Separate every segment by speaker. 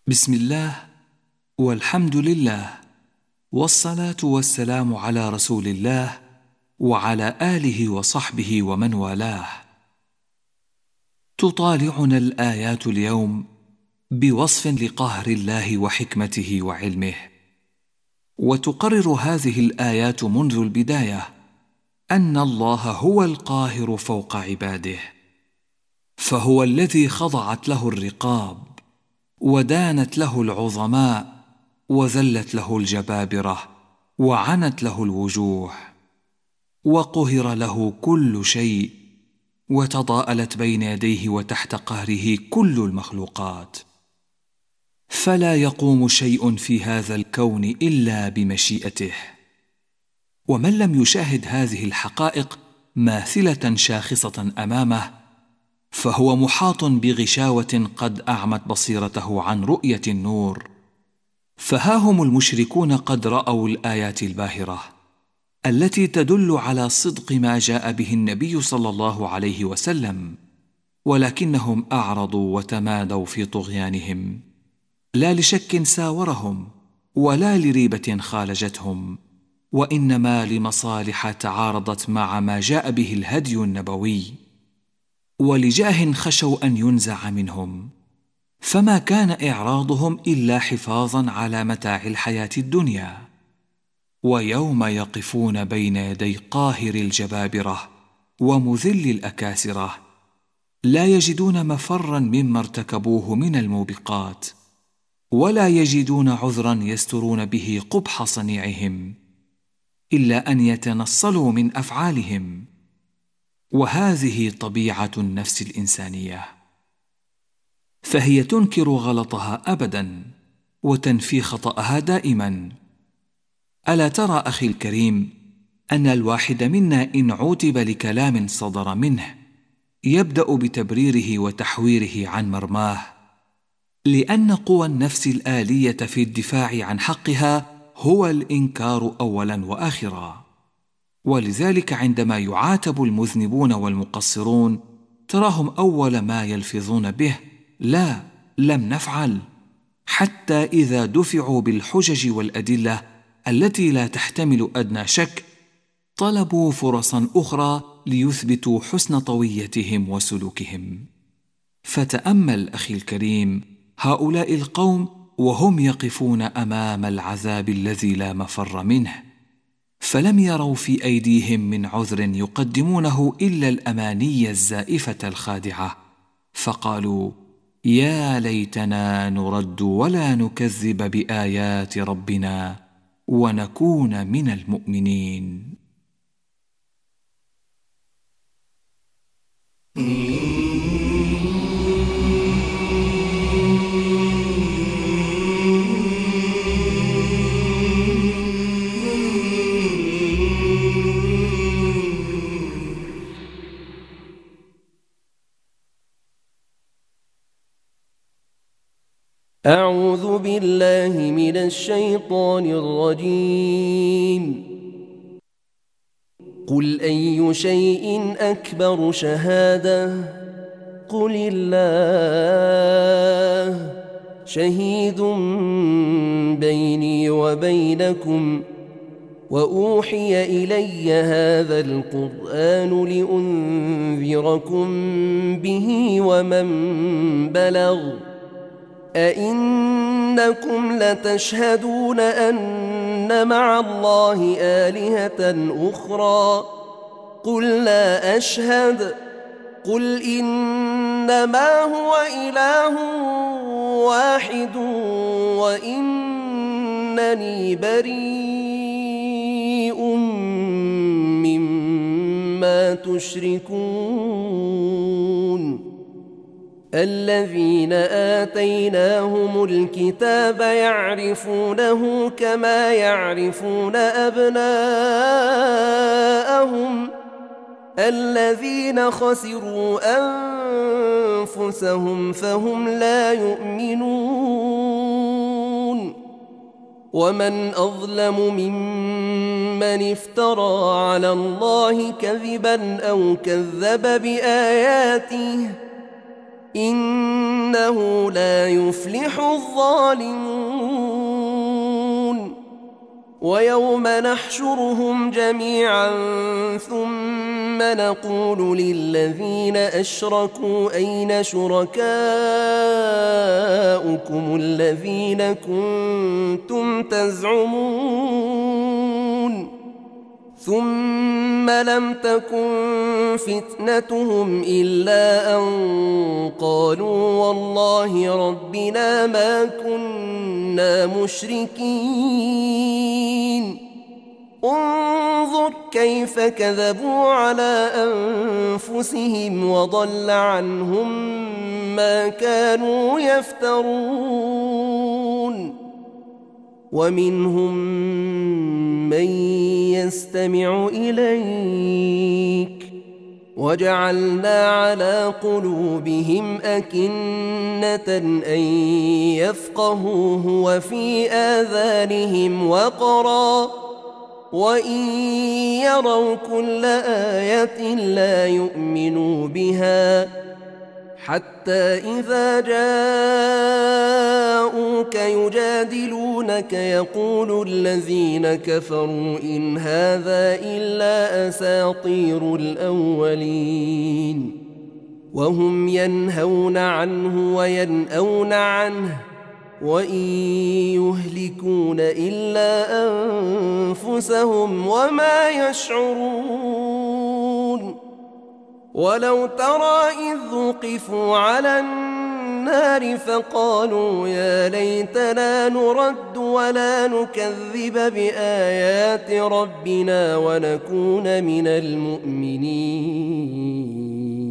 Speaker 1: بسم الله والحمد لله والصلاة والسلام على رسول الله وعلى آله وصحبه ومن والاه. تطالعنا الآيات اليوم بوصف لقهر الله وحكمته وعلمه، وتقرر هذه الآيات منذ البداية أن الله هو القاهر فوق عباده، فهو الذي خضعت له الرقاب ودانت له العظماء وذلت له الجبابرة وعنت له الوجوه، وقهر له كل شيء وتضاءلت بين يديه وتحت قهره كل المخلوقات، فلا يقوم شيء في هذا الكون إلا بمشيئته. ومن لم يشاهد هذه الحقائق ماثلة شاخصة أمامه فهو محاط بغشاوة قد أعمت بصيرته عن رؤية النور. فها هم المشركون قد رأوا الآيات الباهرة التي تدل على صدق ما جاء به النبي صلى الله عليه وسلم، ولكنهم أعرضوا وتمادوا في طغيانهم، لا لشك ساورهم ولا لريبة خالجتهم، وإنما لمصالح تعارضت مع ما جاء به الهدي النبوي، ولجاه خشوا أن ينزع منهم، فما كان إعراضهم إلا حفاظا على متاع الحياة الدنيا. ويوم يقفون بين يدي قاهر الجبابرة ومذل الأكاسرة لا يجدون مفرا مما ارتكبوه من الموبقات، ولا يجدون عذرا يسترون به قبح صنيعهم إلا أن يتنصلوا من أفعالهم. وهذه طبيعة النفس الإنسانية، فهي تنكر غلطها أبدا وتنفي خطأها دائما. ألا ترى أخي الكريم أن الواحد منا إن عوتب لكلام صدر منه يبدأ بتبريره وتحويره عن مرماه، لأن قوى النفس الآلية في الدفاع عن حقها هو الإنكار أولا وآخرا. ولذلك عندما يعاتب المذنبون والمقصرون تراهم أول ما يلفظون به لا، لم نفعل، حتى إذا دفعوا بالحجج والأدلة التي لا تحتمل أدنى شك طلبوا فرصا أخرى ليثبتوا حسن طويتهم وسلوكهم. فتأمل أخي الكريم هؤلاء القوم وهم يقفون أمام العذاب الذي لا مفر منه، فلم يروا في أيديهم من عذر يقدمونه إلا الأماني الزائفة الخادعة، فقالوا: يا ليتنا نرد ولا نكذب بآيات ربنا ونكون من المؤمنين.
Speaker 2: أعوذ بالله من الشيطان الرجيم. قل أي شيء أكبر شهادة؟ قل الله شهيد بيني وبينكم، وأوحي إلي هذا القرآن لأنذركم به ومن بلغ. أئنكم لتشهدون أن مع الله آلهة أخرى؟ قل لا أشهد. قل إنما هو إله واحد وإنني بريء مما تشركون. الذين آتيناهم الكتاب يعرفونه كما يعرفون أبناءهم، الذين خسروا أنفسهم فهم لا يؤمنون. ومن أظلم ممن افترى على الله كذبا أو كذب بآياته، إنه لا يفلح الظالمون. ويوم نحشرهم جميعا ثم نقول للذين أشركوا أين شركاؤكم الذين كنتم تزعمون ثم لم تكن فتنتهم إلا أن قالوا والله ربنا ما كنا مشركين. انظر كيف كذبوا على أنفسهم وضل عنهم ما كانوا يفترون. ومنهم من يستمع إليك وجعلنا على قلوبهم أكنة أن يفقهوه وفي آذانهم وقرا وإن يروا كل آية لا يؤمنوا بها حتى إذا جاءوك يجادلونك يقول الذين كفروا إن هذا إلا أساطير الأولين وهم ينهون عنه وينأون عنه وإن يهلكون إلا أنفسهم وما يشعرون. ولو ترى إذ وقفوا على النار فقالوا يا ليتنا نرد ولا نكذب بآيات ربنا ونكون من المؤمنين.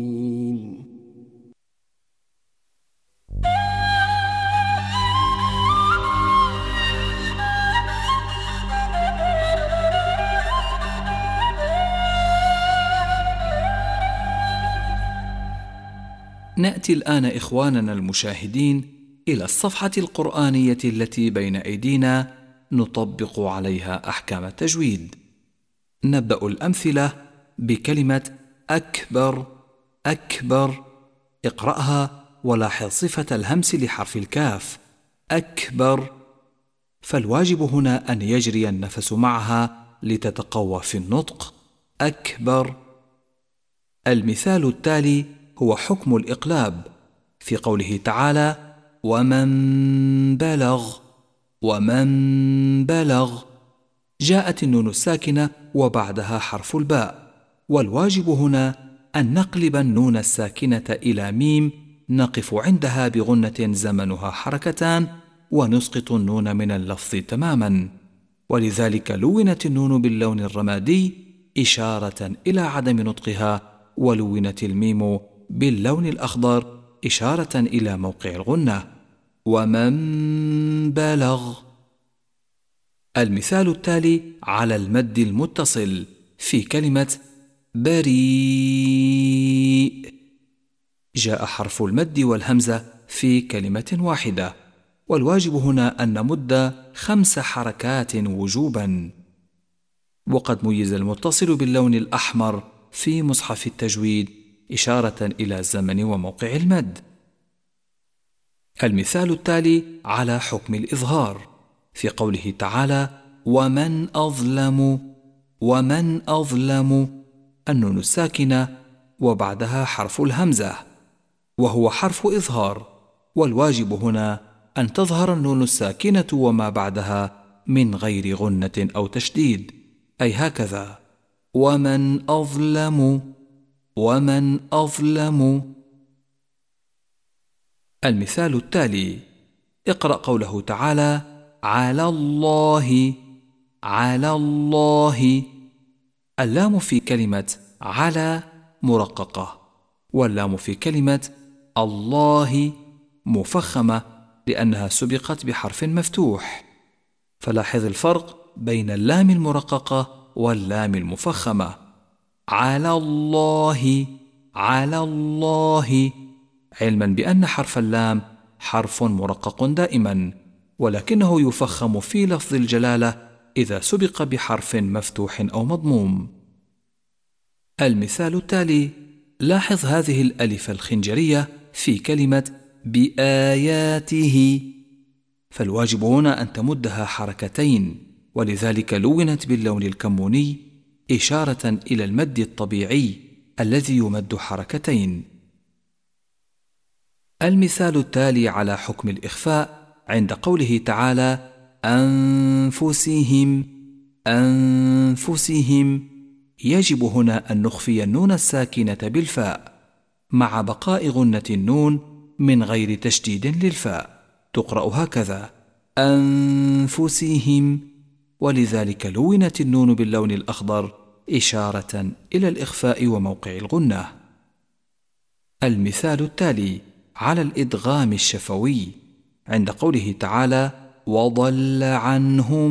Speaker 1: نأتي الآن إخواننا المشاهدين إلى الصفحة القرآنية التي بين أيدينا نطبق عليها أحكام التجويد. نبدأ الأمثلة بكلمة أكبر. أكبر، اقرأها ولاحظ صفة الهمس لحرف الكاف أكبر، فالواجب هنا أن يجري النفس معها لتتقوى في النطق أكبر. المثال التالي هو حكم الإقلاب في قوله تعالى ومن بلغ. ومن بلغ، جاءت النون الساكنة وبعدها حرف الباء، والواجب هنا أن نقلب النون الساكنة إلى ميم نقف عندها بغنة زمنها حركتان ونسقط النون من اللفظ تماما، ولذلك لونت النون باللون الرمادي إشارة إلى عدم نطقها، ولونت الميم باللون الأخضر إشارة إلى موقع الغنة. ومن بلغ. المثال التالي على المد المتصل في كلمة بريء، جاء حرف المد والهمزة في كلمة واحدة، والواجب هنا أن نمد 5 حركات وجوبا، وقد ميز المتصل باللون الأحمر في مصحف التجويد إشارة إلى الزمن وموقع المد. المثال التالي على حكم الإظهار في قوله تعالى ومن أظلم. ومن أظلم، النون الساكنة وبعدها حرف الهمزة وهو حرف إظهار، والواجب هنا أن تظهر النون الساكنة وما بعدها من غير غنة أو تشديد، أي هكذا ومن أظلم. ومن أظلم. المثال التالي اقرأ قوله تعالى على الله. على الله، اللام في كلمة على مرققة، واللام في كلمة الله مفخمة لأنها سبقت بحرف مفتوح، فلاحظ الفرق بين اللام المرققة واللام المفخمة. على الله. على الله، علما بأن حرف اللام حرف مرقق دائما، ولكنه يفخم في لفظ الجلالة إذا سبق بحرف مفتوح أو مضموم. المثال التالي لاحظ هذه الألف الخنجرية في كلمة بآياته، فالواجب هنا أن تمدها حركتين، ولذلك لونت باللون الكموني إشارة إلى المد الطبيعي الذي يمد حركتين. المثال التالي على حكم الإخفاء عند قوله تعالى أنفسهم، يجب هنا أن نخفي النون الساكنة بالفاء مع بقاء غنة النون من غير تشديد للفاء، تقرأ هكذا أنفسهم، ولذلك لونت النون باللون الأخضر إشارة إلى الإخفاء وموقع الغنة. المثال التالي على الإدغام الشفوي عند قوله تعالى وضل عنهم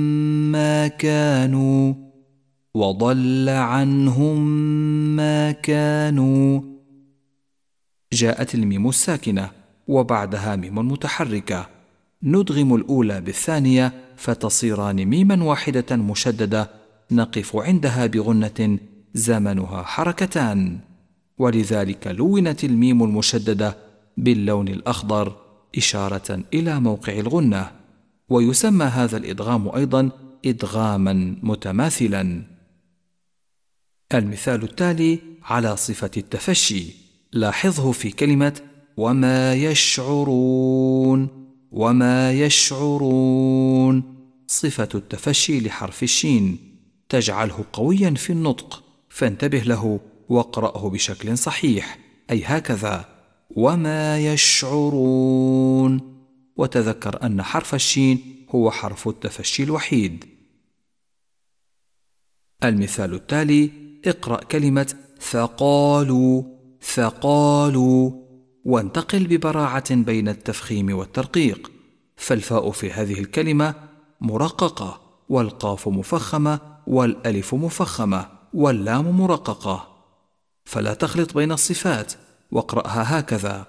Speaker 1: ما كانوا، جاءت الميم الساكنة وبعدها ميم متحركة، ندغم الأولى بالثانية فتصيران ميما واحدة مشددة نقف عندها بغنة زمنها حركتان، ولذلك لونت الميم المشددة باللون الأخضر إشارة إلى موقع الغنة، ويسمى هذا الإدغام أيضا إدغاما متماثلا. المثال التالي على صفة التفشي، لاحظه في كلمة وما يشعرون، صفة التفشي لحرف الشين تجعله قويا في النطق، فانتبه له واقرأه بشكل صحيح، أي هكذا وما يشعرون، وتذكر أن حرف الشين هو حرف التفشي الوحيد. المثال التالي اقرأ كلمة ثقالوا وانتقل ببراعة بين التفخيم والترقيق، فالفاء في هذه الكلمة مرققة، والقاف مفخمة، والألف مفخمة، واللام مرققة، فلا تخلط بين الصفات، واقرأها هكذا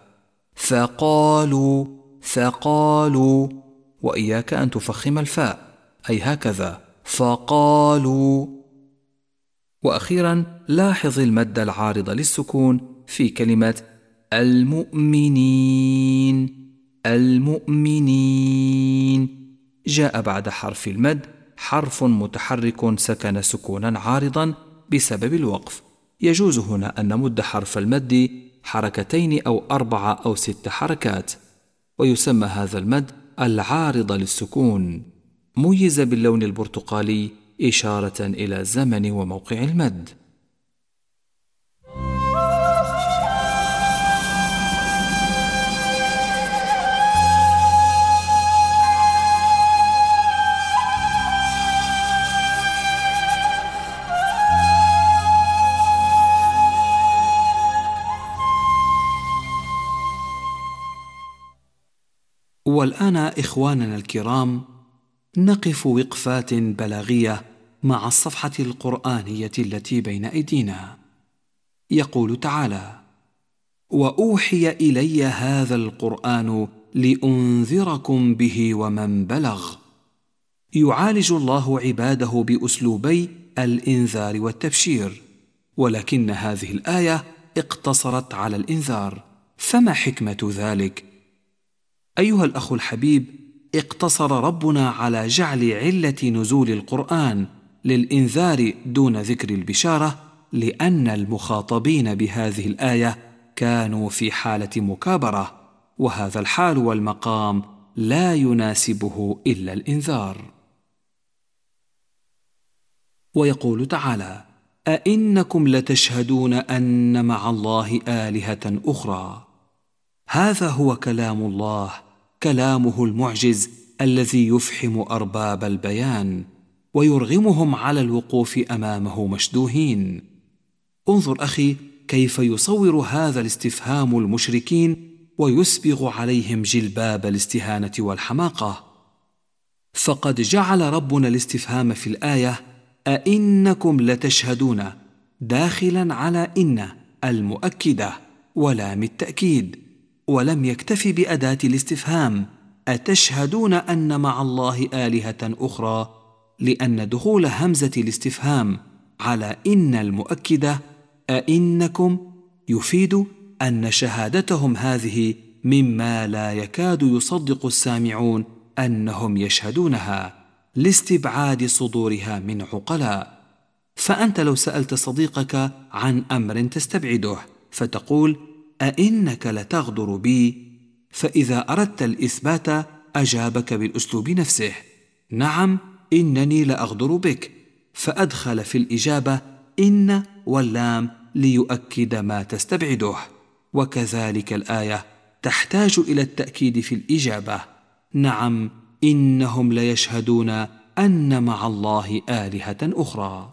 Speaker 1: ثقالوا، وإياك أن تفخم الفاء، أي هكذا فقالوا. وأخيرا لاحظ المد العارض للسكون في كلمة المؤمنين، جاء بعد حرف المد حرف متحرك سكن سكونا عارضا بسبب الوقف، يجوز هنا أن نمد حرف المد حركتين أو 4 أو 6 حركات، ويسمى هذا المد العارض للسكون، ميز باللون البرتقالي إشارة إلى زمن وموقع المد.
Speaker 3: والآن إخواننا الكرام نقف وقفات بلاغية مع الصفحة القرآنية التي بين أيدينا. يقول تعالى وأوحي إلي هذا القرآن لأنذركم به ومن بلغ. يعالج الله عباده بأسلوبي الإنذار والتبشير، ولكن هذه الآية اقتصرت على الإنذار، فما حكمة ذلك؟ أيها الأخ الحبيب، اقتصر ربنا على جعل علة نزول القرآن للإنذار دون ذكر البشارة لأن المخاطبين بهذه الآية كانوا في حالة مكابرة، وهذا الحال والمقام لا يناسبه إلا الإنذار. ويقول تعالى أئنكم لتشهدون أن مع الله آلهة أخرى. هذا هو كلام الله، كلامه المعجز الذي يفحم أرباب البيان ويرغمهم على الوقوف أمامه مشدوهين. انظر أخي كيف يصور هذا الاستفهام المشركين ويسبغ عليهم جلباب الاستهانة والحماقة. فقد جعل ربنا الاستفهام في الآية أئنكم لتشهدون داخلا على إن المؤكدة ولام التأكيد، ولم يكتف بأداة الاستفهام أتشهدون أن مع الله آلهة أخرى، لأن دخول همزة الاستفهام على إن المؤكدة أئنكم يفيد أن شهادتهم هذه مما لا يكاد يصدق السامعون أنهم يشهدونها لاستبعاد صدورها من عقلاء. فأنت لو سألت صديقك عن أمر تستبعده فتقول: أئنك لتغدر بي؟ فإذا أردت الإثبات أجابك بالأسلوب نفسه: نعم، إنني لأغدر بك، فأدخل في الإجابة إن واللام ليؤكد ما تستبعده. وكذلك الآية تحتاج إلى التأكيد في الإجابة: نعم، إنهم ليشهدون أن مع الله آلهة أخرى.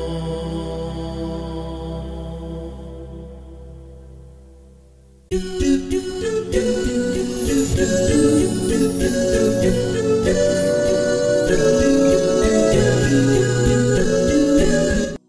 Speaker 2: do